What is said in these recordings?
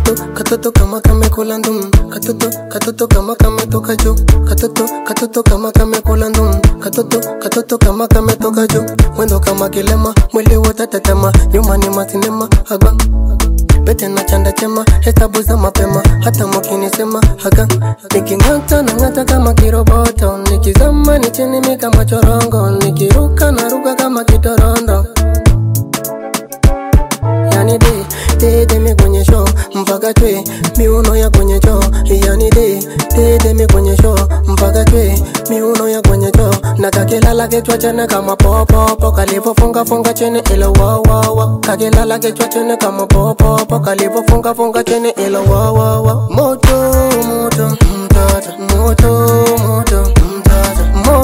katoto kama kamekula ndum. Katoto kama kametoka juu. Katoto kama kamekula ndum. Katoto kama kametoka juu. Mwendo kama kilema, mwili wote tetema. Nyuma ni masinema, haga bete na chanda chema, hesabu za mapema. Hata mkinisema haga niking'ata na ng'ata kama kiroboto. Nikizama ni chini mi kama chorongo. Nikiruka na ruka kama kitorondo. Yani de mi kwenye show mpaka twe miuno ya kwenye choo. Yani de mi kwenye show mpaka twe miuno ya kwenye choo. Na kakilala kichwa chene kama popo. Kalivo funga chene ila wa. Kakilala kichwa chene kama popo. Kalivo funga chene ila wa. Moto mtata. Moto mtata.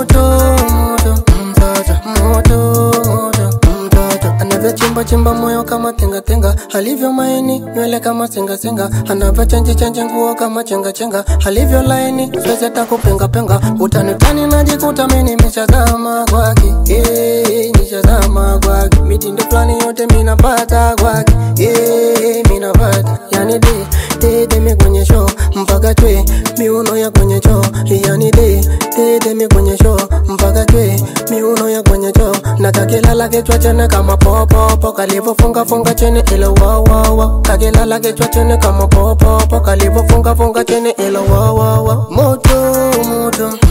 Chimba moyo kama tenga. Halivyo maini, nywele kama senga. Anavyo chanje nguo kama chenga. Halivyo laini, swezi hata kupenga. Utani najikuta mimi nimeshazama kwake. Nishazama kwake. Mitindo flani yote minapata kwake. Minapata. Yani de mi kwenye show mpaka twe miuno ya kwenye choo. Yani de mi kwenye show mpaka twe miuno ya kwenye choo. Na kakilala kichwa chene kama popo. Kalivo funga chene ila wa. Kakilala kichwa chene kama popo. Kalivo funga chene ila wa. Moto